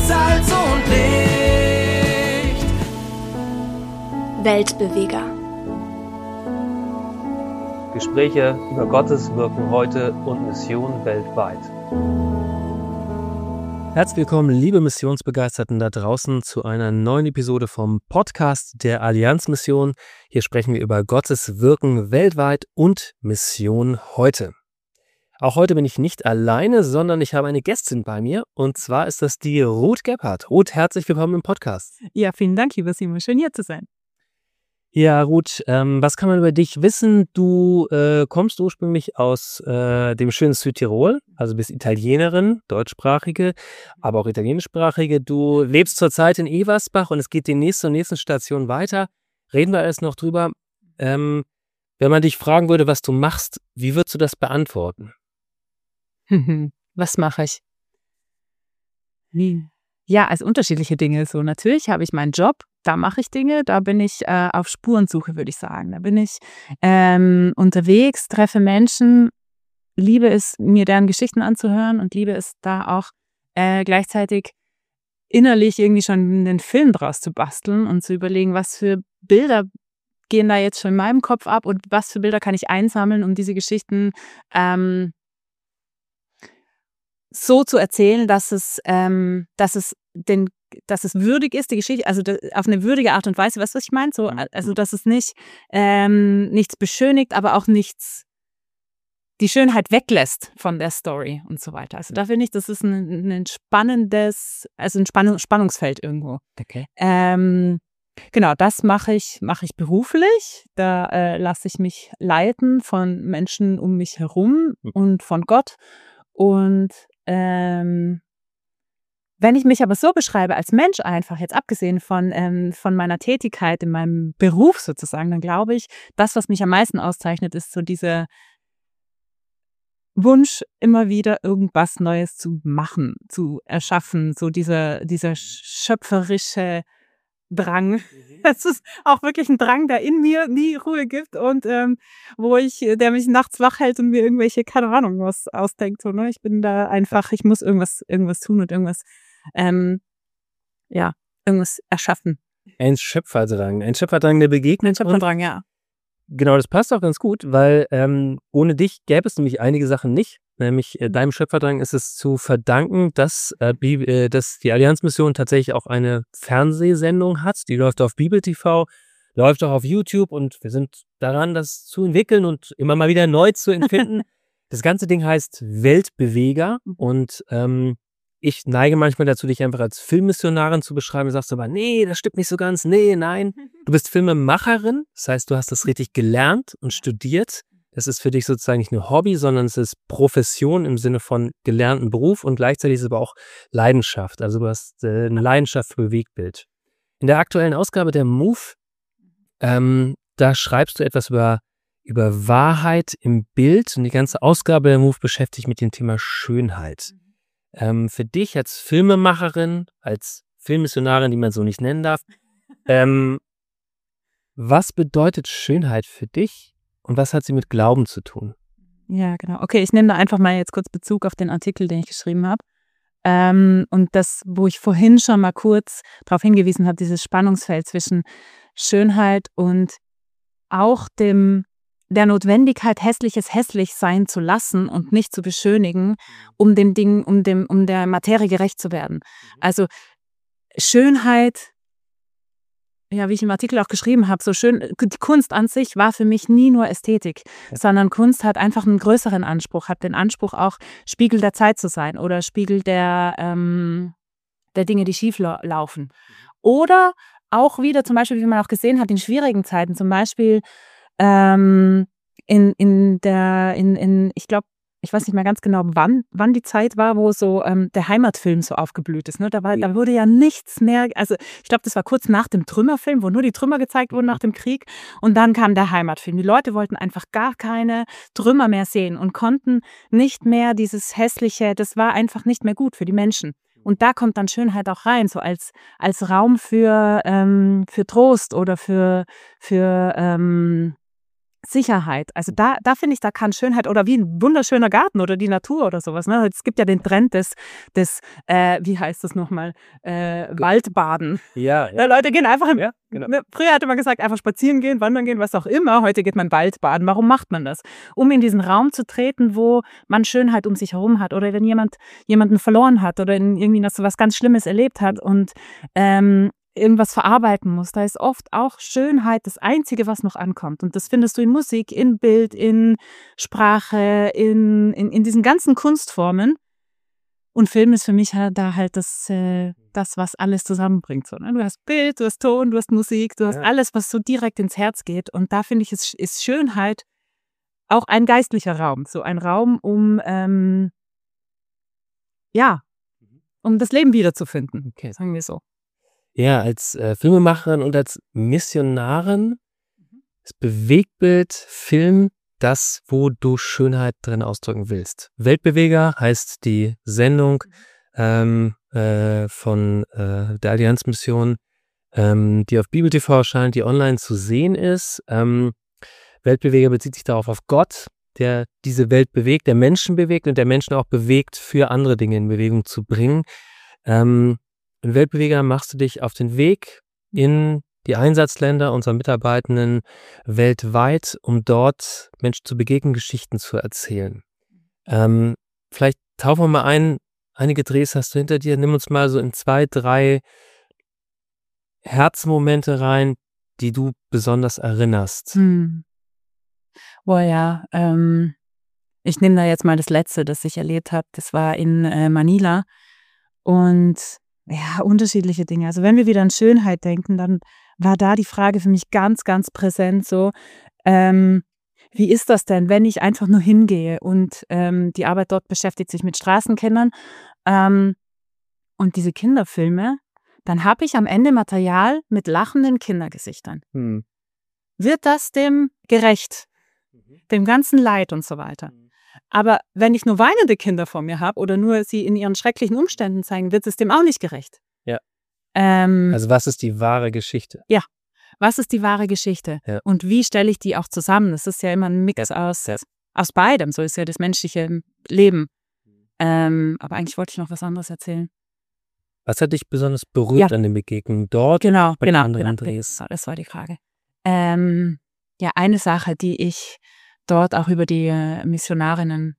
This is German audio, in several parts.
Salz und Licht. Weltbeweger. Gespräche über Gottes Wirken heute und Mission weltweit. Herzlich willkommen, liebe Missionsbegeisterten da draußen, zu einer neuen Episode vom Podcast der Allianz-Mission. Hier sprechen wir über Gottes Wirken weltweit und Mission heute. Auch heute bin ich nicht alleine, sondern ich habe eine Gästin bei mir, und zwar ist das die Ruth Gebhardt. Ruth, herzlich willkommen im Podcast. Ja, vielen Dank, lieber Simon. Schön, hier zu sein. Ja, Ruth, was kann man über dich wissen? Du kommst ursprünglich aus dem schönen Südtirol, also bist Italienerin, deutschsprachige, aber auch italienischsprachige. Du lebst zurzeit in Eversbach und es geht demnächst zur nächsten Station weiter. Reden wir alles noch drüber. Wenn man dich fragen würde, was du machst, wie würdest du das beantworten? Was mache ich? Ja, also unterschiedliche Dinge. So, natürlich habe ich meinen Job, da mache ich Dinge, da bin ich auf Spurensuche, würde ich sagen. Da bin ich unterwegs, treffe Menschen, liebe es, mir deren Geschichten anzuhören und liebe es, da auch gleichzeitig innerlich irgendwie schon einen Film draus zu basteln und zu überlegen, was für Bilder gehen da jetzt schon in meinem Kopf ab und was für Bilder kann ich einsammeln, um diese Geschichten so zu erzählen, dass es würdig ist, die Geschichte, also auf eine würdige Art und Weise, weißt du, was ich meine? So, also dass es nicht nichts beschönigt, aber auch nichts die Schönheit weglässt von der Story und so weiter. Also da finde ich, das ist ein spannendes, also ein Spannungsfeld irgendwo. Okay. Genau, das mache ich beruflich. Da lasse ich mich leiten von Menschen um mich herum und von Gott. Und wenn ich mich aber so beschreibe als Mensch einfach, jetzt abgesehen von meiner Tätigkeit in meinem Beruf sozusagen, dann glaube ich, das, was mich am meisten auszeichnet, ist so dieser Wunsch, immer wieder irgendwas Neues zu machen, zu erschaffen, so dieser schöpferische Drang. Das ist auch wirklich ein Drang, der in mir nie Ruhe gibt und der mich nachts wach hält und mir irgendwelche, keine Ahnung, was ausdenkt. So, ne? Ich bin da einfach, ich muss irgendwas tun und irgendwas erschaffen. Ein Schöpferdrang, der begegnet. Ein Schöpferdrang, ja. Genau, das passt auch ganz gut, weil ohne dich gäbe es nämlich einige Sachen nicht. Nämlich deinem Schöpferdrang ist es zu verdanken, dass die Allianz-Mission tatsächlich auch eine Fernsehsendung hat. Die läuft auf Bibel TV, läuft auch auf YouTube, und wir sind daran, das zu entwickeln und immer mal wieder neu zu empfinden. Das ganze Ding heißt Weltbeweger, und ich neige manchmal dazu, dich einfach als Filmmissionarin zu beschreiben. Du sagst aber, nee, das stimmt nicht so ganz, nee, nein. Du bist Filmemacherin, das heißt, du hast das richtig gelernt und studiert. Es ist für dich sozusagen nicht nur Hobby, sondern es ist Profession im Sinne von gelernten Beruf, und gleichzeitig ist es aber auch Leidenschaft. Also du hast eine Leidenschaft für Bewegtbild. In der aktuellen Ausgabe der Move, da schreibst du etwas über Wahrheit im Bild, und die ganze Ausgabe der Move beschäftigt sich mit dem Thema Schönheit. Für dich als Filmemacherin, als Filmmissionarin, die man so nicht nennen darf, was bedeutet Schönheit für dich? Und was hat sie mit Glauben zu tun? Ja, genau. Okay, ich nehme da einfach mal jetzt kurz Bezug auf den Artikel, den ich geschrieben habe. Und das, wo ich vorhin schon mal kurz darauf hingewiesen habe, dieses Spannungsfeld zwischen Schönheit und auch der Notwendigkeit, Hässliches hässlich sein zu lassen und nicht zu beschönigen, um dem Ding, um der Materie gerecht zu werden. Also Schönheit, ja, wie ich im Artikel auch geschrieben habe, so schön, die Kunst an sich war für mich nie nur Ästhetik, sondern Kunst hat einfach einen größeren Anspruch, hat den Anspruch auch, Spiegel der Zeit zu sein oder Spiegel der Dinge, die schief laufen. Oder auch wieder zum Beispiel, wie man auch gesehen hat, in schwierigen Zeiten, zum Beispiel ich glaube, ich weiß nicht mehr ganz genau, wann die Zeit war, wo so der Heimatfilm so aufgeblüht ist. Ne? Da wurde ja nichts mehr, also ich glaube, das war kurz nach dem Trümmerfilm, wo nur die Trümmer gezeigt wurden nach dem Krieg, und dann kam der Heimatfilm. Die Leute wollten einfach gar keine Trümmer mehr sehen und konnten nicht mehr dieses Hässliche, das war einfach nicht mehr gut für die Menschen. Und da kommt dann Schönheit auch rein, so als Raum für Trost oder für Sicherheit. Also da finde ich, da kann Schönheit oder wie ein wunderschöner Garten oder die Natur oder sowas. Ne? Es gibt ja den Trend des wie heißt das nochmal, Waldbaden. Ja, Ja, Leute gehen einfach Ja, genau. Früher hatte man gesagt, einfach spazieren gehen, wandern gehen, was auch immer. Heute geht man Waldbaden. Warum macht man das? Um in diesen Raum zu treten, wo man Schönheit um sich herum hat oder wenn jemanden verloren hat oder irgendwie so was ganz Schlimmes erlebt hat und irgendwas verarbeiten muss. Da ist oft auch Schönheit das Einzige, was noch ankommt. Und das findest du in Musik, in Bild, in Sprache, in diesen ganzen Kunstformen. Und Film ist für mich da halt das, was alles zusammenbringt. So, ne? Du hast Bild, du hast Ton, du hast Musik, du hast alles, was so direkt ins Herz geht. Und da finde ich, ist Schönheit auch ein geistlicher Raum. So ein Raum, um das Leben wiederzufinden. Okay. Sagen wir so. Ja, als Filmemacherin und als Missionarin ist Bewegtbild, Film das, wo du Schönheit drin ausdrücken willst. Weltbeweger heißt die Sendung von der Allianzmission, die auf Bibel TV erscheint, die online zu sehen ist. Weltbeweger bezieht sich darauf auf Gott, der diese Welt bewegt, der Menschen bewegt und der Menschen auch bewegt, für andere Dinge in Bewegung zu bringen. In Weltbeweger machst du dich auf den Weg in die Einsatzländer unserer Mitarbeitenden weltweit, um dort Menschen zu begegnen, Geschichten zu erzählen. Vielleicht tauchen wir mal ein, einige Drehs hast du hinter dir, nimm uns mal so in 2, 3 Herzmomente rein, die du besonders erinnerst. Boah, ja, ich nehme da jetzt mal das Letzte, das ich erlebt habe. Das war in Manila und ja, unterschiedliche Dinge. Also wenn wir wieder an Schönheit denken, dann war da die Frage für mich ganz, ganz präsent so, wie ist das denn, wenn ich einfach nur hingehe und die Arbeit dort beschäftigt sich mit Straßenkindern und diese Kinderfilme, dann habe ich am Ende Material mit lachenden Kindergesichtern. Wird das dem gerecht? Dem ganzen Leid und so weiter. Aber wenn ich nur weinende Kinder vor mir habe oder nur sie in ihren schrecklichen Umständen zeigen, wird es dem auch nicht gerecht. Ja. Also was ist die wahre Geschichte? Ja, was ist die wahre Geschichte? Ja. Und wie stelle ich die auch zusammen? Das ist ja immer ein Mix aus beidem. So ist ja das menschliche Leben. Aber eigentlich wollte ich noch was anderes erzählen. Was hat dich besonders berührt an den Begegnungen dort? Genau. Drehs? Das war die Frage. Ja, eine Sache, die ich dort auch über die Missionarinnen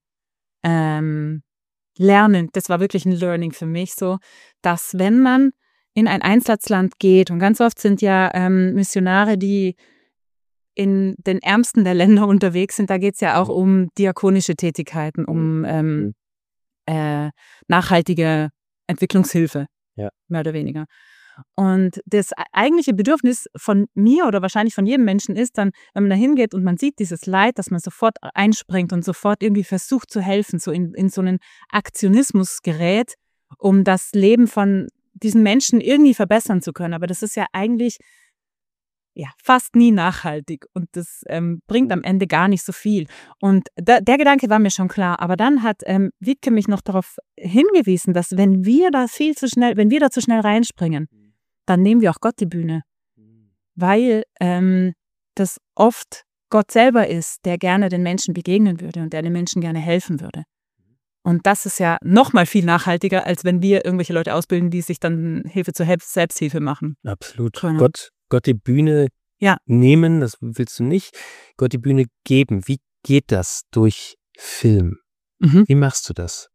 lernen, das war wirklich ein Learning für mich so, dass wenn man in ein Einsatzland geht, und ganz oft sind ja Missionare, die in den ärmsten der Länder unterwegs sind, da geht es ja auch um diakonische Tätigkeiten, um nachhaltige Entwicklungshilfe, mehr oder weniger. Und das eigentliche Bedürfnis von mir oder wahrscheinlich von jedem Menschen ist dann, wenn man da hingeht und man sieht dieses Leid, dass man sofort einspringt und sofort irgendwie versucht zu helfen, so in so einen Aktionismus gerät, um das Leben von diesen Menschen irgendwie verbessern zu können. Aber das ist ja eigentlich fast nie nachhaltig und das bringt am Ende gar nicht so viel. Und der Gedanke war mir schon klar. Aber dann hat Wiebke mich noch darauf hingewiesen, dass wenn wir da zu schnell reinspringen, dann nehmen wir auch Gott die Bühne. Weil das oft Gott selber ist, der gerne den Menschen begegnen würde und der den Menschen gerne helfen würde. Und das ist ja noch mal viel nachhaltiger, als wenn wir irgendwelche Leute ausbilden, die sich dann Hilfe zur Selbsthilfe machen. Absolut. Genau. Gott die Bühne nehmen, das willst du nicht. Gott die Bühne geben. Wie geht das durch Film? Wie machst du das?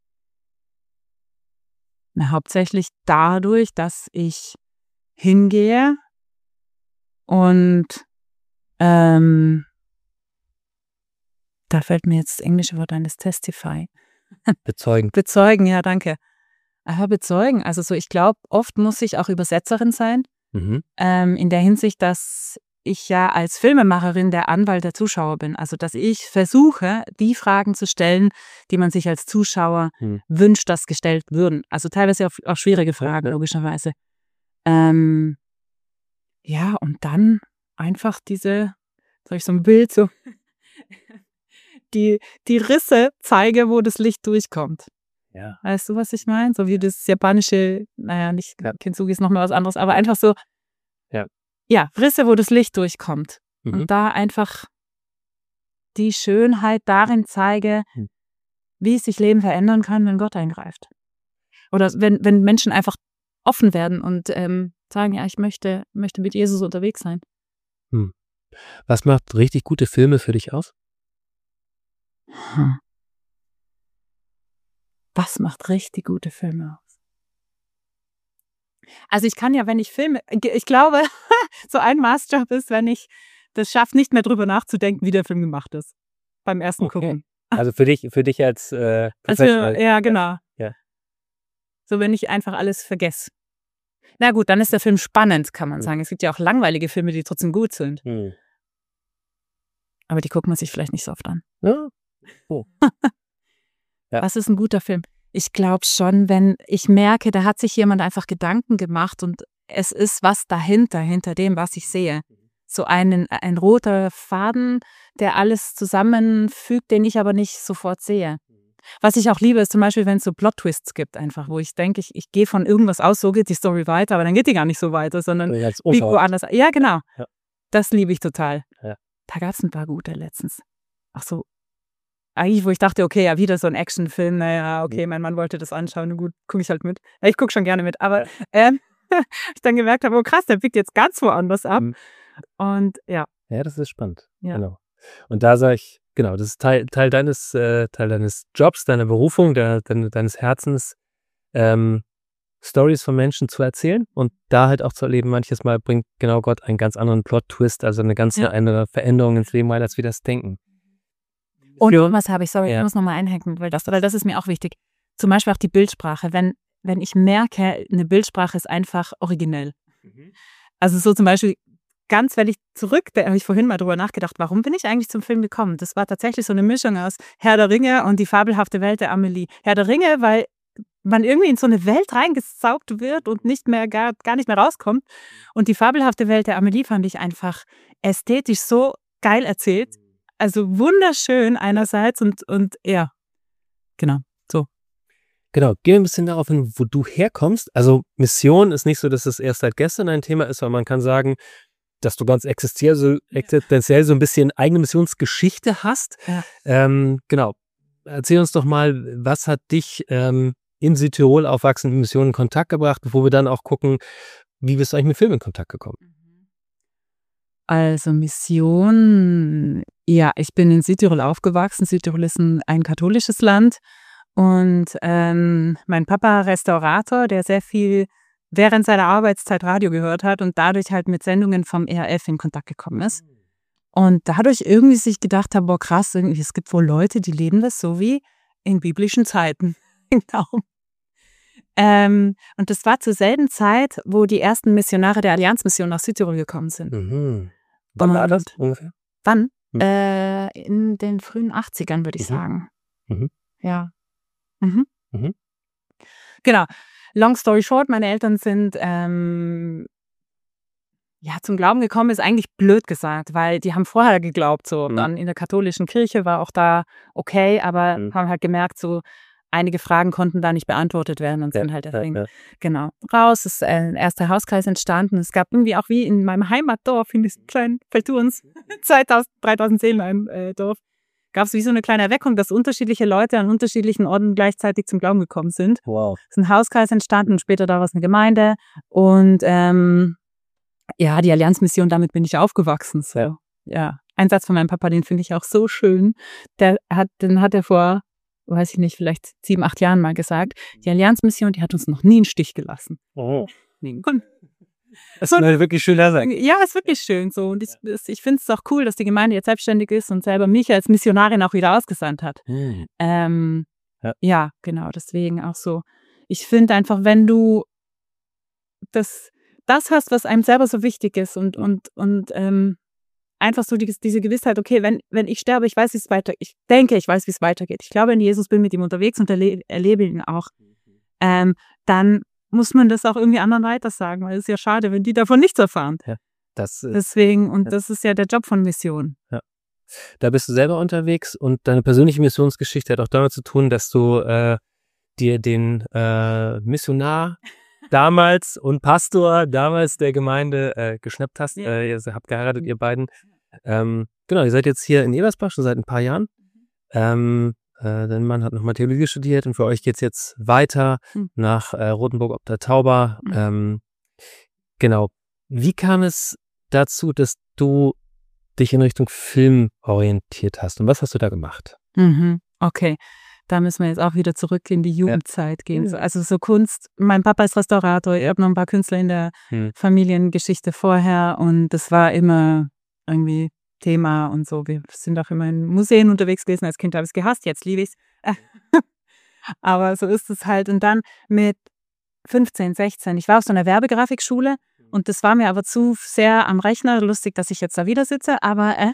Na, hauptsächlich dadurch, dass ich hingehe und da fällt mir jetzt das englische Wort ein, das Testify. Bezeugen, ja, danke. Bezeugen, also so, ich glaube, oft muss ich auch Übersetzerin sein, in der Hinsicht, dass ich ja als Filmemacherin der Anwalt der Zuschauer bin. Also, dass ich versuche, die Fragen zu stellen, die man sich als Zuschauer wünscht, dass gestellt würden. Also teilweise auch schwierige Fragen, logischerweise. Und dann einfach jetzt habe ich so ein Bild, so die Risse zeige, wo das Licht durchkommt. Ja. Weißt du, was ich meine? So wie das japanische, nicht Kintsugi ist noch mal was anderes, aber einfach so, Risse, wo das Licht durchkommt. Und da einfach die Schönheit darin zeige, wie sich Leben verändern kann, wenn Gott eingreift. Oder wenn Menschen einfach offen werden und sagen, ja, ich möchte mit Jesus unterwegs sein. Was macht richtig gute Filme für dich aus? Was macht richtig gute Filme aus? Also ich kann ja, wenn ich filme, ich glaube, so ein Maßstab ist, wenn ich das schaffe, nicht mehr drüber nachzudenken, wie der Film gemacht ist. Beim ersten Gucken. Also für dich als Professional. Ja, genau. Ja. So, wenn ich einfach alles vergesse. Na gut, dann ist der Film spannend, kann man sagen. Es gibt ja auch langweilige Filme, die trotzdem gut sind. Aber die guckt man sich vielleicht nicht so oft an. Ja. Oh. Ja. Was ist ein guter Film? Ich glaube schon, wenn ich merke, da hat sich jemand einfach Gedanken gemacht und es ist was hinter dem, was ich sehe. So ein roter Faden, der alles zusammenfügt, den ich aber nicht sofort sehe. Was ich auch liebe, ist zum Beispiel, wenn es so Plot-Twists gibt einfach, wo ich denke, ich gehe von irgendwas aus, so geht die Story weiter, aber dann geht die gar nicht so weiter, sondern wie woanders. Ja, genau. Ja. Das liebe ich total. Ja. Da gab es ein paar gute letztens. Ach so. Eigentlich, wo ich dachte, okay, ja, wieder so ein Actionfilm, naja, okay, mein Mann wollte das anschauen, gut, gucke ich halt mit. Ja, ich gucke schon gerne mit, aber ich dann gemerkt habe, oh krass, der biegt jetzt ganz woanders ab. Und ja. Ja, das ist spannend. Ja. Genau. Und da sage ich, genau, das ist Teil deines Jobs, deiner Berufung, deines Herzens, Stories von Menschen zu erzählen und da halt auch zu erleben, manches Mal bringt genau Gott einen ganz anderen Plot-Twist, also eine ganz andere Veränderung ins Leben rein, als wir das denken. Und was habe ich, ich muss nochmal einhaken, weil das ist mir auch wichtig. Zum Beispiel auch die Bildsprache. Wenn ich merke, eine Bildsprache ist einfach originell. Also so zum Beispiel, ganz, wenn ich da habe ich vorhin mal drüber nachgedacht, warum bin ich eigentlich zum Film gekommen? Das war tatsächlich so eine Mischung aus Herr der Ringe und die fabelhafte Welt der Amelie. Herr der Ringe, weil man irgendwie in so eine Welt reingesaugt wird und gar nicht mehr rauskommt. Und die fabelhafte Welt der Amelie fand ich einfach ästhetisch so geil erzählt. Also wunderschön einerseits und ja, genau, so. Genau, gehen wir ein bisschen darauf hin, wo du herkommst. Also Mission ist nicht so, dass es erst seit gestern ein Thema ist, weil man kann sagen, dass du ganz existenziell so ein bisschen eigene Missionsgeschichte hast. Ja. Genau, erzähl uns doch mal, was hat dich in Südtirol aufwachsend mit Mission in Kontakt gebracht, bevor wir dann auch gucken, wie bist du eigentlich mit Film in Kontakt gekommen? Also Mission, ja, ich bin in Südtirol aufgewachsen. Südtirol ist ein katholisches Land und mein Papa Restaurator, der sehr viel während seiner Arbeitszeit Radio gehört hat und dadurch halt mit Sendungen vom ERF in Kontakt gekommen ist. Und dadurch irgendwie sich gedacht habe, boah krass, irgendwie, es gibt wohl Leute, die leben das so wie in biblischen Zeiten. Genau. Und das war zur selben Zeit, wo die ersten Missionare der Allianzmission nach Südtirol gekommen sind. Wann war das ungefähr? Wann? In den frühen 80ern, würde ich sagen. Ja. Genau. Long story short, meine Eltern sind zum Glauben gekommen, ist eigentlich blöd gesagt, weil die haben vorher geglaubt, so dann in der katholischen Kirche war auch da okay, aber haben halt gemerkt, so einige Fragen konnten da nicht beantwortet werden und sind halt deswegen raus. Es ist ein erster Hauskreis entstanden. Es gab irgendwie auch wie in meinem Heimatdorf, in diesem kleinen Velturns, 3000 Seelen ein Dorf, gab es wie so eine kleine Erweckung, dass unterschiedliche Leute an unterschiedlichen Orten gleichzeitig zum Glauben gekommen sind. Wow. Es ist ein Hauskreis entstanden und später daraus eine Gemeinde. Und die Allianzmission, damit bin ich aufgewachsen. So. Ja. Ein Satz von meinem Papa, den finde ich auch so schön. Den hat er vor, weiß ich nicht, vielleicht 7, 8 Jahren mal gesagt. Die Allianzmission, die hat uns noch nie im Stich gelassen. Oh. Und das ist eine wirklich schöne Sache. Ja, ist wirklich schön so. Und ich finde es auch cool, dass die Gemeinde jetzt selbstständig ist und selber mich als Missionarin auch wieder ausgesandt hat. Ja, genau, deswegen auch so. Ich finde einfach, wenn du das hast, was einem selber so wichtig ist und einfach so diese Gewissheit, okay, wenn ich sterbe, ich weiß, wie es weitergeht. Ich denke, ich weiß, wie es weitergeht. Ich glaube in Jesus, bin mit ihm unterwegs und erlebe ihn auch. Dann muss man das auch irgendwie anderen weiter sagen, weil es ist ja schade, wenn die davon nichts erfahren. Ja, deswegen, und das ist ja der Job von Mission. Ja. Da bist du selber unterwegs und deine persönliche Missionsgeschichte hat auch damit zu tun, dass du dir den Missionar damals und Pastor damals der Gemeinde geschnappt hast. Ihr habt geheiratet, ihr beiden. Genau, ihr seid jetzt hier in Ebersbach schon seit ein paar Jahren. Dein Mann hat nochmal Theologie studiert und für euch geht's jetzt weiter nach Rothenburg ob der Tauber. Genau. Wie kam es dazu, dass du dich in Richtung Film orientiert hast und was hast du da gemacht? Okay, da müssen wir jetzt auch wieder zurück in die Jugendzeit gehen. Also so Kunst, mein Papa ist Restaurator, ich habe noch ein paar Künstler in der Familiengeschichte vorher und das war immer irgendwie Thema und so. Wir sind auch immer in Museen unterwegs gewesen. Als Kind habe ich es gehasst, jetzt liebe ich es. Aber so ist es halt. Und dann mit 15, 16, ich war auf so einer Werbegrafikschule und das war mir aber zu sehr am Rechner. Lustig, dass ich jetzt da wieder sitze, aber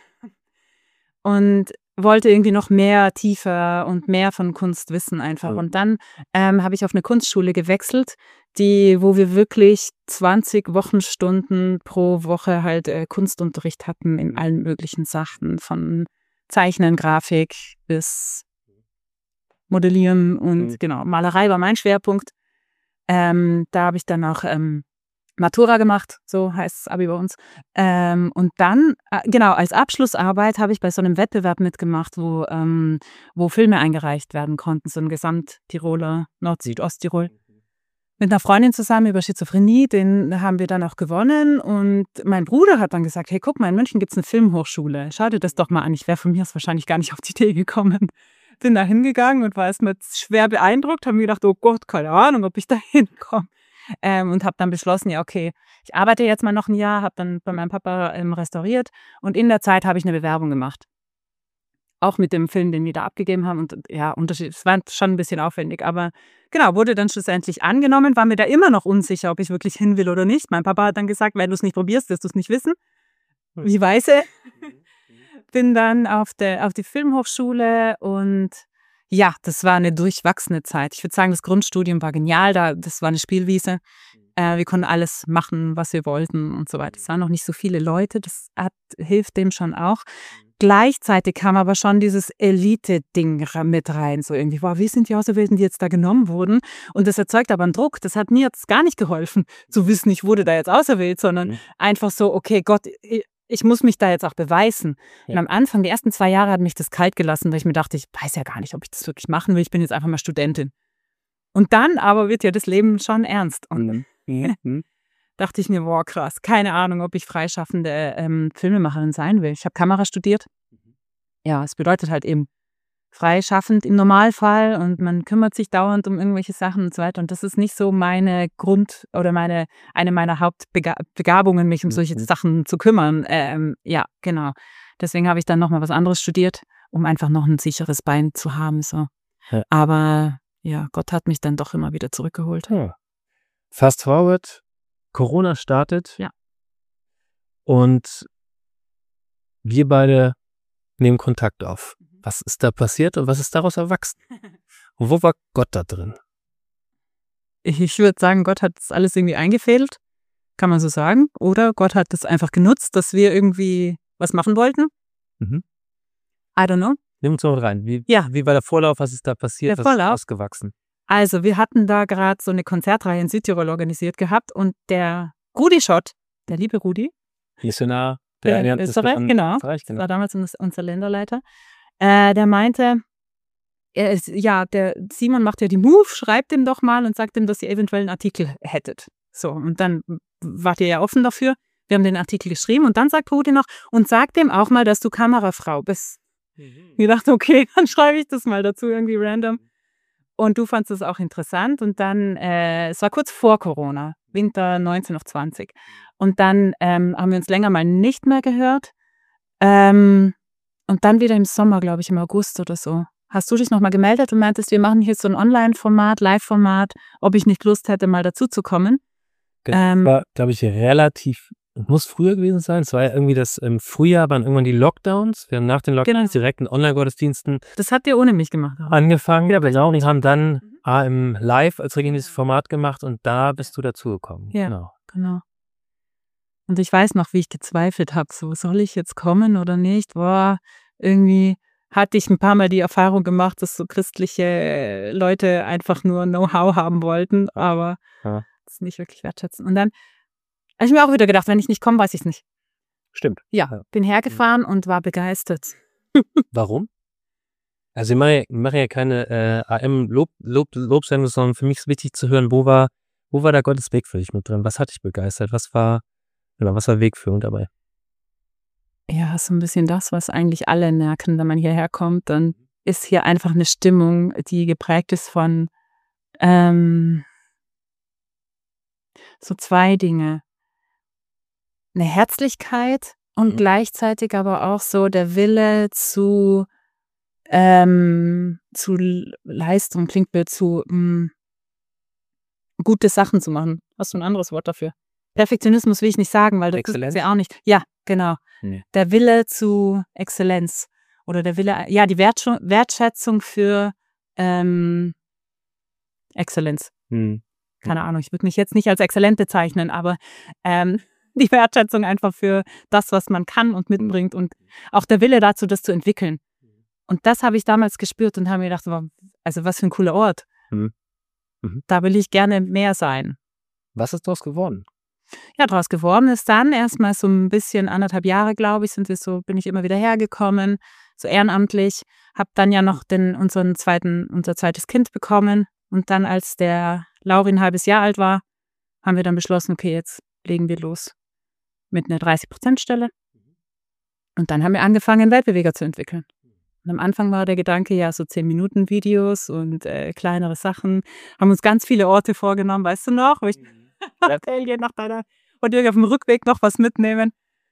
und wollte irgendwie noch mehr tiefer und mehr von Kunst wissen einfach. Und dann habe ich auf eine Kunstschule gewechselt, wo wir wirklich 20 Wochenstunden pro Woche halt Kunstunterricht hatten in allen möglichen Sachen, von Zeichnen, Grafik bis Modellieren und genau, Malerei war mein Schwerpunkt. Da habe ich dann auch Matura gemacht, so heißt das Abi bei uns. Und dann, genau, als Abschlussarbeit habe ich bei so einem Wettbewerb mitgemacht, wo Filme eingereicht werden konnten, so ein Gesamttiroler, Nord-Süd-Osttirol. Mit einer Freundin zusammen über Schizophrenie, den haben wir dann auch gewonnen. Und mein Bruder hat dann gesagt, hey, guck mal, in München gibt es eine Filmhochschule. Schau dir das doch mal an. Ich wäre von mir aus wahrscheinlich gar nicht auf die Idee gekommen. Bin da hingegangen und war erstmal schwer beeindruckt, habe mir gedacht, oh Gott, keine Ahnung, ob ich da hinkomme. Und habe dann beschlossen, ja okay, ich arbeite jetzt mal noch ein Jahr, habe dann bei meinem Papa restauriert und in der Zeit habe ich eine Bewerbung gemacht. Auch mit dem Film, den wir da abgegeben haben und ja, es war schon ein bisschen aufwendig, aber genau, wurde dann schlussendlich angenommen, war mir da immer noch unsicher, ob ich wirklich hin will oder nicht. Mein Papa hat dann gesagt, wenn du es nicht probierst, wirst du es nicht wissen. Wie weiße. Bin dann auf die Filmhochschule und ja, das war eine durchwachsene Zeit. Ich würde sagen, das Grundstudium war genial, das war eine Spielwiese. Wir konnten alles machen, was wir wollten und so weiter. Es waren noch nicht so viele Leute, das hilft dem schon auch. Gleichzeitig kam aber schon dieses Elite-Ding mit rein, so irgendwie, wow, wie sind die Auserwählten, die jetzt da genommen wurden? Und das erzeugt aber einen Druck, das hat mir jetzt gar nicht geholfen, zu wissen, ich wurde da jetzt auserwählt, sondern einfach so, okay, Gott, ich muss mich da jetzt auch beweisen. Ja. Und am Anfang, die ersten 2 Jahre hat mich das kalt gelassen, weil ich mir dachte, ich weiß ja gar nicht, ob ich das wirklich machen will, ich bin jetzt einfach mal Studentin. Und dann aber wird ja das Leben schon ernst. Und dachte ich mir, boah, krass, keine Ahnung, ob ich freischaffende Filmemacherin sein will. Ich habe Kamera studiert. Ja, es bedeutet halt eben freischaffend im Normalfall und man kümmert sich dauernd um irgendwelche Sachen und so weiter. Und das ist nicht so meine eine meiner Hauptbegabungen, mich um solche Sachen zu kümmern. Ja, genau. Deswegen habe ich dann nochmal was anderes studiert, um einfach noch ein sicheres Bein zu haben. So. Ja. Aber ja, Gott hat mich dann doch immer wieder zurückgeholt. Ja. Fast forward, Corona startet. Ja. Und wir beide nehmen Kontakt auf. Was ist da passiert und was ist daraus erwachsen? Und wo war Gott da drin? Ich würde sagen, Gott hat das alles irgendwie eingefädelt, kann man so sagen. Oder Gott hat das einfach genutzt, dass wir irgendwie was machen wollten. I don't know. Nimm uns mal rein. Wie war der Vorlauf? Was ist da passiert? Was ist ausgewachsen? Also wir hatten da gerade so eine Konzertreihe in Südtirol organisiert gehabt und der Rudi Schott, der liebe Rudi, Missionar der Allianz Österreich, genau. Das war damals unser Länderleiter. Der meinte, der Simon macht ja die Move, schreibt ihm doch mal und sagt ihm, dass ihr eventuell einen Artikel hättet. So, und dann wart ihr ja offen dafür. Wir haben den Artikel geschrieben und dann sagt Rudi noch, und sag dem auch mal, dass du Kamerafrau bist. Ich dachte, okay, dann schreibe ich das mal dazu, irgendwie random. Und du fandst das auch interessant und dann, es war kurz vor Corona, Winter 19 auf 20. Und dann haben wir uns länger mal nicht mehr gehört. Und dann wieder im Sommer, glaube ich, im August oder so. Hast du dich nochmal gemeldet und meintest, wir machen hier so ein Online-Format, Live-Format, ob ich nicht Lust hätte, mal dazu zu kommen? Das war, glaube ich, muss früher gewesen sein. Es war ja irgendwie im Frühjahr waren irgendwann die Lockdowns. Wir haben nach den Lockdowns direkt in Online-Gottesdiensten. Das habt ihr ohne mich gemacht. Angefangen. Ja, aber auch nicht. Haben dann im Live als regelmäßiges Format gemacht und da bist du dazugekommen. Ja, genau. Und ich weiß noch, wie ich gezweifelt habe, so soll ich jetzt kommen oder nicht? Boah, irgendwie hatte ich ein paar Mal die Erfahrung gemacht, dass so christliche Leute einfach nur Know-how haben wollten, aber das nicht wirklich wertschätzen. Und dann habe ich mir auch wieder gedacht, wenn ich nicht komme, weiß ich es nicht. Stimmt. Ja, bin hergefahren und war begeistert. Warum? Also ich mache ja keine AM-Lobsendung, sondern für mich ist wichtig zu hören, wo war da Gottes Weg für dich mit drin? Was hat dich begeistert? Was war wegführend dabei? Ja, so ein bisschen das, was eigentlich alle merken, wenn man hierher kommt. Dann ist hier einfach eine Stimmung, die geprägt ist von so 2 Dinge. Eine Herzlichkeit und gleichzeitig aber auch so der Wille zu Leistung, klingt blöd, zu gute Sachen zu machen. Hast du ein anderes Wort dafür? Perfektionismus will ich nicht sagen, weil das Exzellenz? ist ja auch nicht. Ja, genau. Nee. Der Wille zu Exzellenz oder der Wille, ja, die Wertschätzung für Exzellenz. Keine Ahnung, ich würde mich jetzt nicht als exzellent bezeichnen, aber die Wertschätzung einfach für das, was man kann und mitbringt und auch der Wille dazu, das zu entwickeln. Und das habe ich damals gespürt und habe mir gedacht, also was für ein cooler Ort. Da will ich gerne mehr sein. Was ist daraus geworden? Ja, daraus geworden ist dann erstmal so ein bisschen 1,5 Jahre, glaube ich, bin ich immer wieder hergekommen, so ehrenamtlich, habe dann ja noch unser zweites Kind bekommen und dann, als der Lauri ein halbes Jahr alt war, haben wir dann beschlossen, okay, jetzt legen wir los mit einer 30%-Stelle und dann haben wir angefangen, Weltbeweger zu entwickeln. Und am Anfang war der Gedanke, ja, so 10-Minuten-Videos und kleinere Sachen, haben uns ganz viele Orte vorgenommen, weißt du noch, wo ich Belgien nach deiner und irgendwie auf dem Rückweg noch was mitnehmen.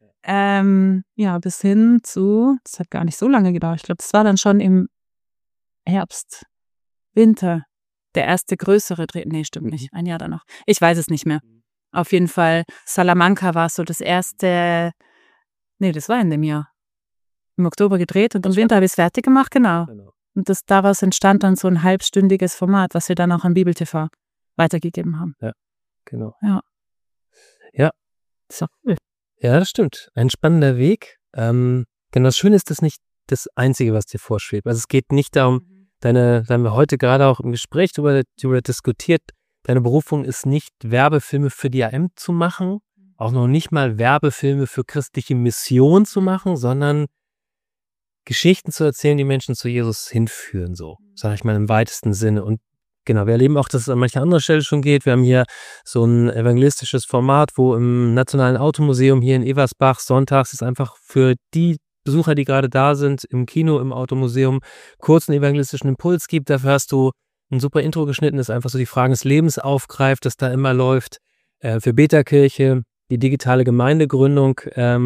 Ja, bis hin zu, das hat gar nicht so lange gedauert. Ich glaube, das war dann schon im Herbst, Winter, der erste größere Dreh. Nee, stimmt nicht. Ein Jahr danach. Ich weiß es nicht mehr. Auf jeden Fall, Salamanca war so das erste, nee, das war in dem Jahr. Im Oktober gedreht und im Winter habe ich es fertig gemacht, genau. Und daraus entstand dann so ein halbstündiges Format, was wir dann auch an Bibel TV weitergegeben haben. Ja, genau. Ja. Ja. So. Ja, das stimmt. Ein spannender Weg. Genau, das Schöne ist, das nicht das Einzige, was dir vorschwebt. Also es geht nicht darum, da haben wir heute gerade auch im Gespräch darüber diskutiert, deine Berufung ist nicht, Werbefilme für die AM zu machen, auch noch nicht mal Werbefilme für christliche Mission zu machen, sondern Geschichten zu erzählen, die Menschen zu Jesus hinführen, so, sage ich mal im weitesten Sinne. Und genau, wir erleben auch, dass es an mancher anderen Stelle schon geht. Wir haben hier so ein evangelistisches Format, wo im Nationalen Automuseum hier in Eversbach sonntags ist einfach für die Besucher, die gerade da sind, im Kino, im Automuseum, kurz einen evangelistischen Impuls gibt. Dafür hast du ein super Intro geschnitten, das einfach so die Fragen des Lebens aufgreift, das da immer läuft. Für Beta-Kirche, die digitale Gemeindegründung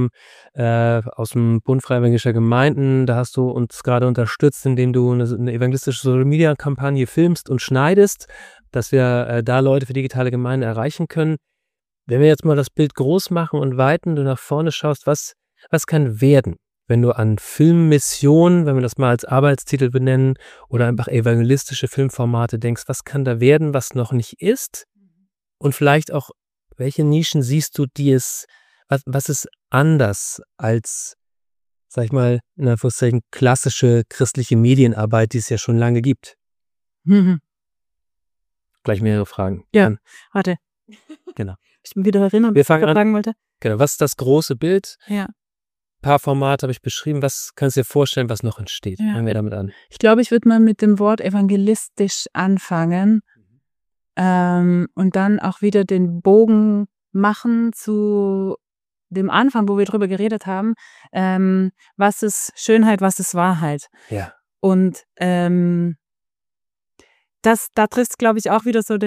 aus dem Bund Freier Evangelischer Gemeinden, da hast du uns gerade unterstützt, indem du eine evangelistische Social-Media-Kampagne filmst und schneidest, dass wir da Leute für digitale Gemeinden erreichen können. Wenn wir jetzt mal das Bild groß machen und weiten, du nach vorne schaust, was kann werden, wenn du an Filmmission, wenn wir das mal als Arbeitstitel benennen, oder einfach evangelistische Filmformate denkst, was kann da werden, was noch nicht ist? Und vielleicht auch, welche Nischen siehst du, was ist anders als, sag ich mal, in Anführungszeichen klassische christliche Medienarbeit, die es ja schon lange gibt? Gleich mehrere Fragen. Ja, warte. Genau. Ich bin wieder erinnern, was ich fragen wollte. Genau, was ist das große Bild? Ja. Ein paar Formate habe ich beschrieben. Was kannst du dir vorstellen, was noch entsteht? Ja. Fangen wir damit an. Ich glaube, ich würde mal mit dem Wort evangelistisch anfangen und dann auch wieder den Bogen machen zu dem Anfang, wo wir drüber geredet haben. Was ist Schönheit, was ist Wahrheit? Ja. Und da trifft, glaube ich, auch wieder so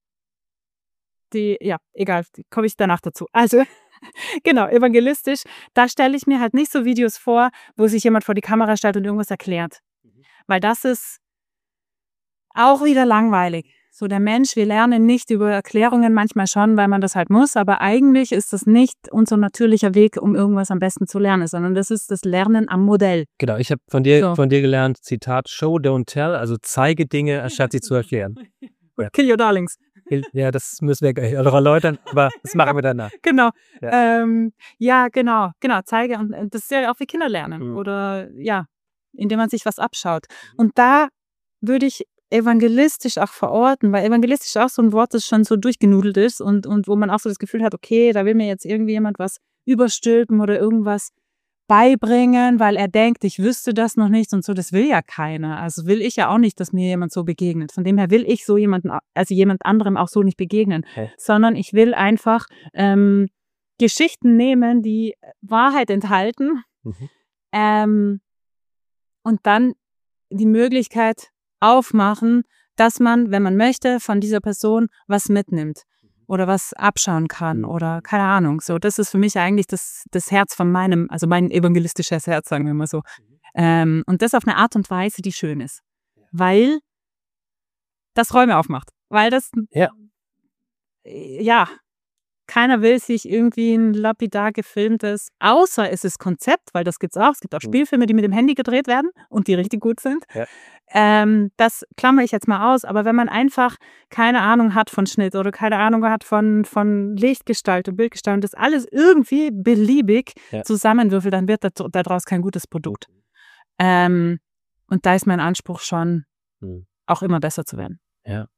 egal, komme ich danach dazu. Also, genau, evangelistisch, da stelle ich mir halt nicht so Videos vor, wo sich jemand vor die Kamera stellt und irgendwas erklärt. Weil das ist auch wieder langweilig. So der Mensch, wir lernen nicht über Erklärungen, manchmal schon, weil man das halt muss, aber eigentlich ist das nicht unser natürlicher Weg, um irgendwas am besten zu lernen, sondern das ist das Lernen am Modell. Genau, ich habe von dir gelernt, Zitat, Show, don't tell, also zeige Dinge, anstatt sie zu erklären. Kill your darlings. Ja, das müssen wir gleich noch erläutern, aber das machen wir danach. Genau. Ja. Genau, zeige. Und das ist ja auch wie Kinder lernen. Oder indem man sich was abschaut. Und da würde ich evangelistisch auch verorten, weil evangelistisch auch so ein Wort, das schon so durchgenudelt ist und wo man auch so das Gefühl hat, okay, da will mir jetzt irgendwie jemand was überstülpen oder irgendwas beibringen, weil er denkt, ich wüsste das noch nicht und so. Das will ja keiner. Also will ich ja auch nicht, dass mir jemand so begegnet. Von dem her will ich so jemand anderem auch so nicht begegnen, sondern ich will einfach Geschichten nehmen, die Wahrheit enthalten und dann die Möglichkeit aufmachen, dass man, wenn man möchte, von dieser Person was mitnimmt oder was abschauen kann oder keine Ahnung. So, das ist für mich eigentlich das Herz von mein evangelistisches Herz, sagen wir mal so. Und das auf eine Art und Weise, die schön ist. Weil das Räume aufmacht. Weil das, keiner will sich irgendwie ein lapidar gefilmtes, außer es ist Konzept, weil das gibt's auch. Es gibt auch Spielfilme, die mit dem Handy gedreht werden und die richtig gut sind. Das klammere ich jetzt mal aus, aber wenn man einfach keine Ahnung hat von Schnitt oder keine Ahnung hat von Lichtgestaltung, Bildgestaltung, das alles irgendwie beliebig zusammenwürfelt, dann wird daraus kein gutes Produkt. Und da ist mein Anspruch schon, auch immer besser zu werden. Ja.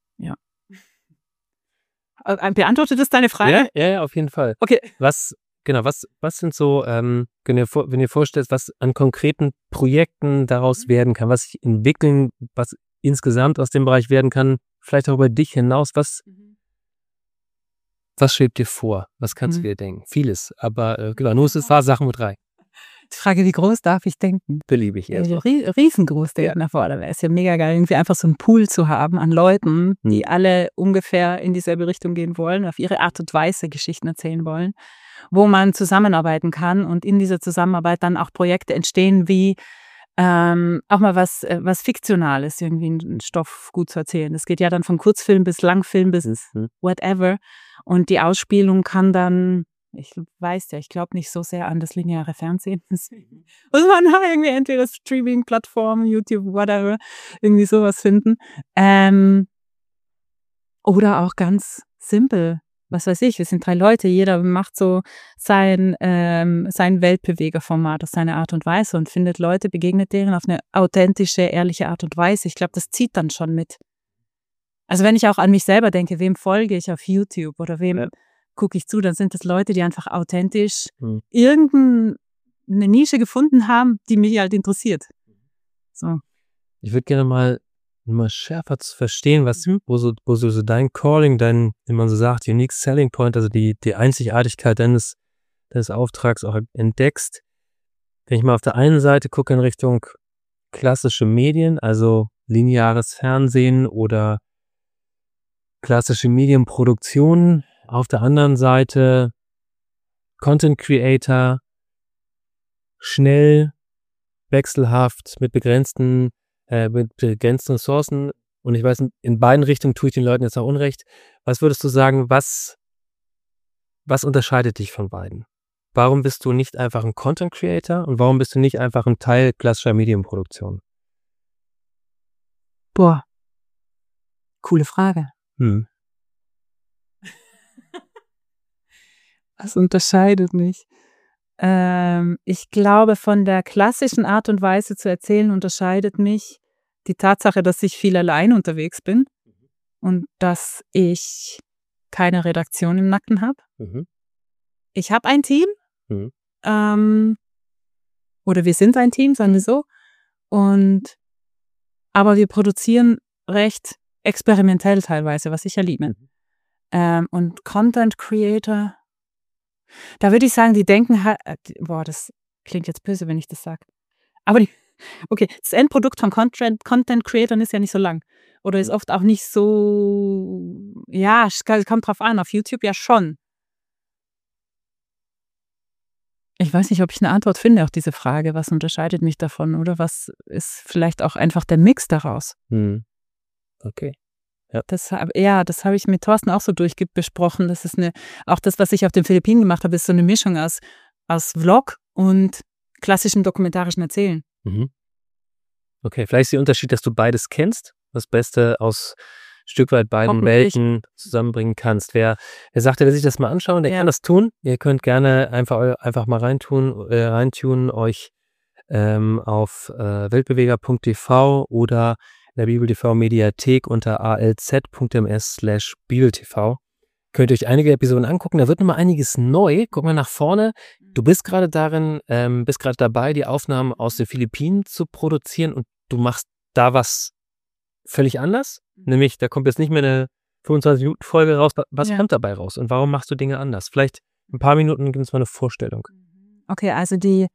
Beantwortet das deine Frage? Ja, auf jeden Fall. Okay. Was sind so, wenn ihr vorstellt, was an konkreten Projekten daraus werden kann, was sich entwickeln, was insgesamt aus dem Bereich werden kann, vielleicht auch über dich hinaus, was schwebt dir vor? Was kannst du dir denken? Vieles, aber nur es ist Sachen mit rein. Die Frage, wie groß darf ich denken? Beliebig. Riesengroß denken davor. Da wäre es ja mega geil, irgendwie einfach so einen Pool zu haben an Leuten, die alle ungefähr in dieselbe Richtung gehen wollen, auf ihre Art und Weise Geschichten erzählen wollen, wo man zusammenarbeiten kann und in dieser Zusammenarbeit dann auch Projekte entstehen, wie auch mal was Fiktionales, irgendwie einen Stoff gut zu erzählen. Das geht ja dann von Kurzfilm bis Langfilm bis whatever. Und die Ausspielung kann dann, ich glaube nicht so sehr an das lineare Fernsehen. Deswegen muss man da irgendwie entweder Streaming-Plattformen, YouTube, whatever, irgendwie sowas finden. Oder auch ganz simpel. Was weiß ich, wir sind 3 Leute, jeder macht so sein Weltbewegerformat auf seine Art und Weise und findet Leute, begegnet denen auf eine authentische, ehrliche Art und Weise. Ich glaube, das zieht dann schon mit. Also wenn ich auch an mich selber denke, wem folge ich auf YouTube oder wem gucke ich zu, dann sind das Leute, die einfach authentisch irgendeine Nische gefunden haben, die mich halt interessiert. So. Ich würde gerne mal schärfer zu verstehen, wo so dein Calling, wie man so sagt, Unique Selling Point, also die Einzigartigkeit deines Auftrags auch entdeckst. Wenn ich mal auf der einen Seite gucke in Richtung klassische Medien, also lineares Fernsehen oder klassische Medienproduktionen, auf der anderen Seite Content Creator, schnell, wechselhaft, mit begrenzten Ressourcen. Und ich weiß, in beiden Richtungen tue ich den Leuten jetzt auch Unrecht. Was würdest du sagen, was unterscheidet dich von beiden? Warum bist du nicht einfach ein Content Creator und warum bist du nicht einfach ein Teil klassischer Medienproduktion? Boah, coole Frage. Was unterscheidet mich? Ich glaube, von der klassischen Art und Weise zu erzählen unterscheidet mich die Tatsache, dass ich viel allein unterwegs bin und dass ich keine Redaktion im Nacken habe. Ich habe ein Team oder wir sind ein Team, sagen wir so. Aber wir produzieren recht experimentell teilweise, was ich ja liebe. Und Content Creator, da würde ich sagen, die denken halt, das klingt jetzt böse, wenn ich das sage. Aber das Endprodukt von Content Creatern ist ja nicht so lang. Oder ist oft auch nicht so, es kommt drauf an, auf YouTube ja schon. Ich weiß nicht, ob ich eine Antwort finde auf diese Frage, was unterscheidet mich davon oder was ist vielleicht auch einfach der Mix daraus. Okay. Ja. Das habe ich mit Thorsten auch so besprochen. Das ist auch das, was ich auf den Philippinen gemacht habe, ist so eine Mischung aus Vlog und klassischem dokumentarischen Erzählen. Okay, vielleicht ist der Unterschied, dass du beides kennst, das Beste aus Stück weit beiden Welten zusammenbringen kannst. Wer sagt, der will sich das mal anschauen, der kann das tun. Ihr könnt gerne einfach mal reintunen, euch auf weltbeweger.tv oder in der Bibel TV Mediathek unter alz.ms/bibeltv Könnt ihr euch einige Episoden angucken, da wird nochmal einiges neu. Guck mal nach vorne. Du bist gerade bist gerade dabei, die Aufnahmen aus den Philippinen zu produzieren und du machst da was völlig anders. Nämlich, da kommt jetzt nicht mehr eine 25-Minuten-Folge raus. Was kommt dabei raus und warum machst du Dinge anders? Vielleicht ein paar Minuten, gib uns mal eine Vorstellung. Okay, also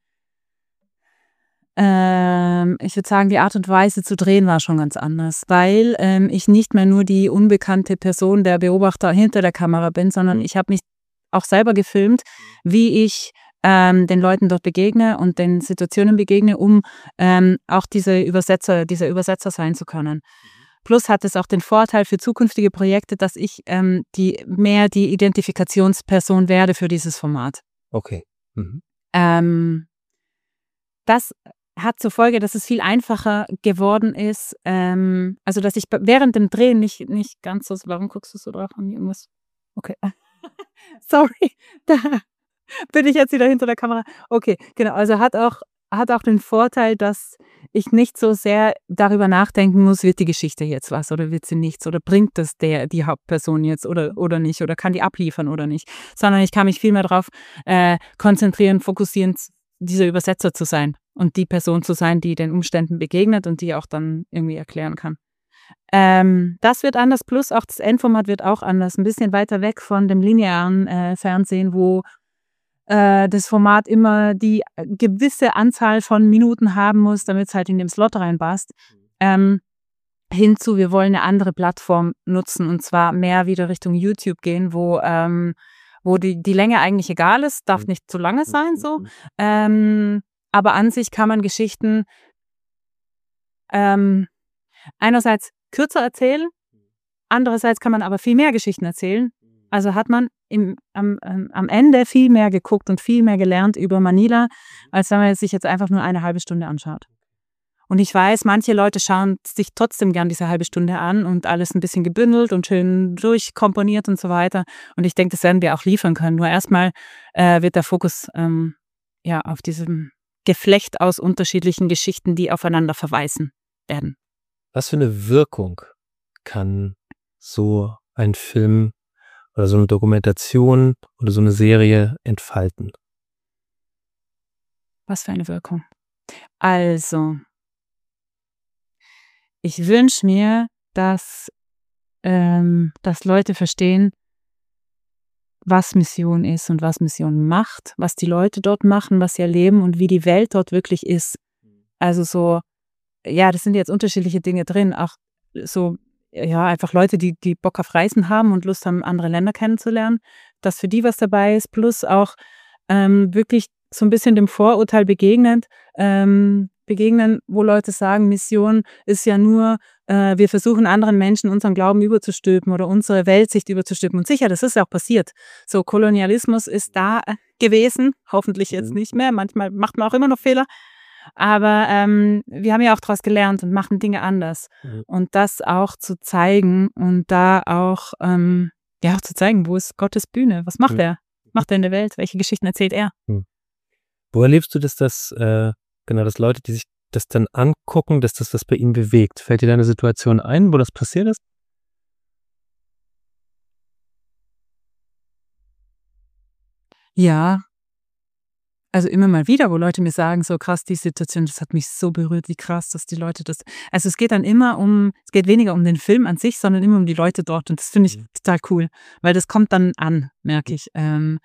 ich würde sagen, die Art und Weise zu drehen war schon ganz anders, weil ich nicht mehr nur die unbekannte Person, der Beobachter hinter der Kamera bin, sondern ich habe mich auch selber gefilmt, wie ich den Leuten dort begegne und den Situationen begegne, um auch dieser Übersetzer sein zu können. Plus hat es auch den Vorteil für zukünftige Projekte, dass ich die Identifikationsperson werde für dieses Format. Okay. Das hat zur Folge, dass es viel einfacher geworden ist. Also, dass ich während dem Drehen nicht ganz so. Warum guckst du so drauf an? Irgendwas? Okay. Sorry. Da bin ich jetzt wieder hinter der Kamera. Okay, genau. Also hat auch den Vorteil, dass ich nicht so sehr darüber nachdenken muss, wird die Geschichte jetzt was oder wird sie nichts oder bringt das die Hauptperson jetzt oder nicht oder kann die abliefern oder nicht, sondern ich kann mich viel mehr darauf konzentrieren, fokussieren, dieser Übersetzer zu sein und die Person zu sein, die den Umständen begegnet und die auch dann irgendwie erklären kann. Das wird anders, plus auch das Endformat wird auch anders, ein bisschen weiter weg von dem linearen Fernsehen, wo das Format immer die gewisse Anzahl von Minuten haben muss, damit es halt in den Slot reinpasst. Hinzu, wir wollen eine andere Plattform nutzen und zwar mehr wieder Richtung YouTube gehen, wo die Länge eigentlich egal ist, darf nicht zu lange sein, so. Aber an sich kann man Geschichten einerseits kürzer erzählen, andererseits kann man aber viel mehr Geschichten erzählen. Also hat man am Ende viel mehr geguckt und viel mehr gelernt über Manila, als wenn man sich jetzt einfach nur eine halbe Stunde anschaut. Und ich weiß, manche Leute schauen sich trotzdem gern diese halbe Stunde an und alles ein bisschen gebündelt und schön durchkomponiert und so weiter. Und ich denke, das werden wir auch liefern können. Nur erstmal wird der Fokus auf diesem Geflecht aus unterschiedlichen Geschichten, die aufeinander verweisen, werden. Was für eine Wirkung kann so ein Film oder so eine Dokumentation oder so eine Serie entfalten? Was für eine Wirkung? Also, ich wünsche mir, dass Leute verstehen, was Mission ist und was Mission macht, was die Leute dort machen, was sie erleben und wie die Welt dort wirklich ist. Also so, ja, das sind jetzt unterschiedliche Dinge drin, auch so, ja, einfach Leute, die Bock auf Reisen haben und Lust haben, andere Länder kennenzulernen, dass für die was dabei ist, plus auch wirklich so ein bisschen dem Vorurteil begegnen, wo Leute sagen, Mission ist ja nur, wir versuchen anderen Menschen unseren Glauben überzustülpen oder unsere Weltsicht überzustülpen. Und sicher, das ist ja auch passiert. So, Kolonialismus ist da gewesen, hoffentlich jetzt nicht mehr. Manchmal macht man auch immer noch Fehler. Aber wir haben ja auch daraus gelernt und machen Dinge anders. Und das auch zu zeigen und da auch zu zeigen, wo ist Gottes Bühne? Was macht er? Was macht er in der Welt? Welche Geschichten erzählt er? Wo erlebst du dass Leute, die sich das dann angucken, dass das was bei ihnen bewegt? Fällt dir da eine Situation ein, wo das passiert ist? Ja, also immer mal wieder, wo Leute mir sagen, so krass, die Situation, das hat mich so berührt, wie krass, dass die Leute das, also es geht weniger um den Film an sich, sondern immer um die Leute dort und das finde ich total cool, weil das kommt dann an, merke ich. Also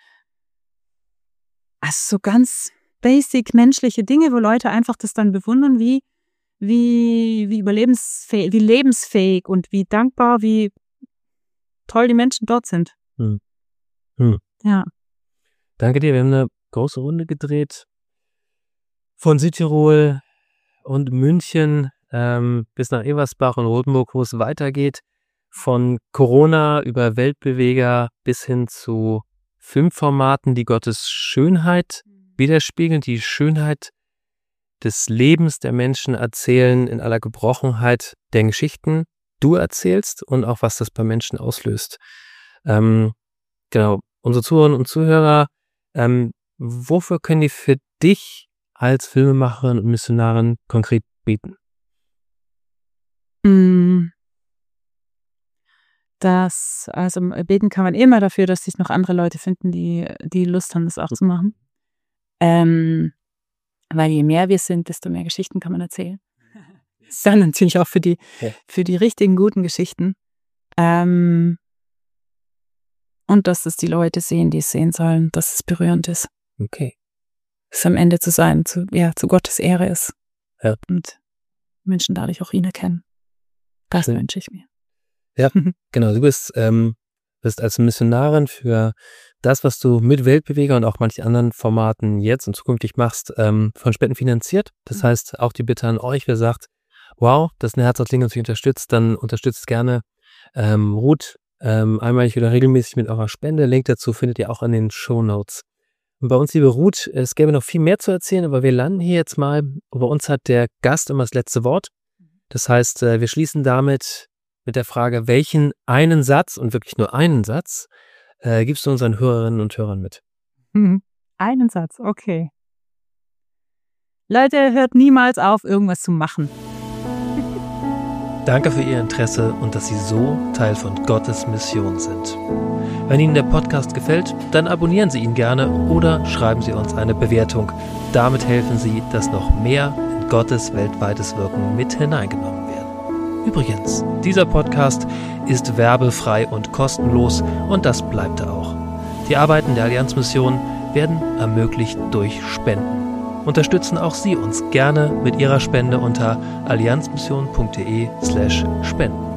so ganz basic menschliche Dinge, wo Leute einfach das dann bewundern, wie überlebensfähig, wie lebensfähig und wie dankbar, wie toll die Menschen dort sind. Ja. Danke dir, wir haben eine große Runde gedreht von Südtirol und München bis nach Eversbach und Rothenburg, wo es weitergeht, von Corona über Weltbeweger bis hin zu Filmformaten, die Gottes Schönheit widerspiegeln, die Schönheit des Lebens der Menschen erzählen in aller Gebrochenheit der Geschichten du erzählst und auch was das bei Menschen auslöst. Genau, unsere Zuhörerinnen und Zuhörer, wofür können die für dich als Filmemacherin und Missionarin konkret beten? also beten kann man immer dafür, dass sich noch andere Leute finden, die Lust haben, das auch zu machen. Weil je mehr wir sind, desto mehr Geschichten kann man erzählen. Dann natürlich auch für die richtigen, guten Geschichten. Und dass es die Leute sehen, die es sehen sollen, dass es berührend ist. Okay. Es am Ende zu sein, zu Gottes Ehre ist. Ja. Und Menschen dadurch auch ihn erkennen. Das wünsche ich mir. Ja, genau. Du bist als Missionarin für das, was du mit Weltbeweger und auch manchen anderen Formaten jetzt und zukünftig machst, von Spenden finanziert. Das heißt, auch die Bitte an euch, wer sagt, wow, das ist eine Herz-aus-Link und sich unterstützt, dann unterstützt gerne Ruth einmalig oder regelmäßig mit eurer Spende. Link dazu findet ihr auch in den Shownotes. Und bei uns, liebe Ruth, es gäbe noch viel mehr zu erzählen, aber wir landen hier jetzt mal. Bei uns hat der Gast immer das letzte Wort. Das heißt, wir schließen damit mit der Frage, welchen einen Satz und wirklich nur einen Satz gibst du unseren Hörerinnen und Hörern mit? Einen Satz, okay. Leute, hört niemals auf, irgendwas zu machen. Danke für Ihr Interesse und dass Sie so Teil von Gottes Mission sind. Wenn Ihnen der Podcast gefällt, dann abonnieren Sie ihn gerne oder schreiben Sie uns eine Bewertung. Damit helfen Sie, dass noch mehr in Gottes weltweites Wirken mit hineingenommen werden. Übrigens, dieser Podcast ist werbefrei und kostenlos und das bleibt er auch. Die Arbeiten der Allianzmission werden ermöglicht durch Spenden. Unterstützen auch Sie uns gerne mit Ihrer Spende unter allianzmission.de/spenden.